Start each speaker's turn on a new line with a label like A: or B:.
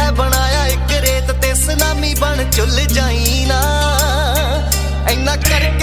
A: है बनाया एक रेत ते सुनामी बन चुल जाई ना इन्ना करके